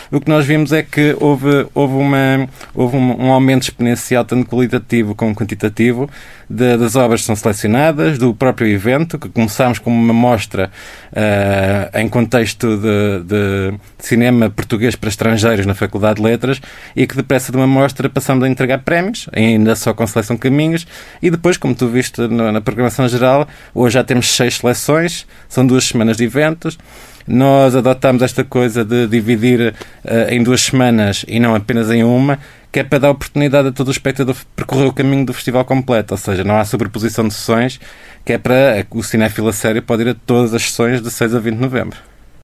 o que nós vimos é que houve um aumento exponencial, tanto qualitativo como quantitativo, das obras que são selecionadas, do próprio evento, que começámos como uma mostra em contexto de cinema português para estrangeiros na Faculdade de Letras, e que depressa de uma mostra passamos a entregar prémios, ainda só com seleção de caminhos, e depois, como tu viste na programação geral, hoje já temos 6 seleções, são 2 semanas de eventos. Nós adotámos esta coisa de dividir em 2 semanas e não apenas em uma, que é para dar oportunidade a todo o espectador percorrer o caminho do festival completo, ou seja, não há sobreposição de sessões, que é para o cinéfilo a sério pode ir a todas as sessões de 6 a 20 de novembro.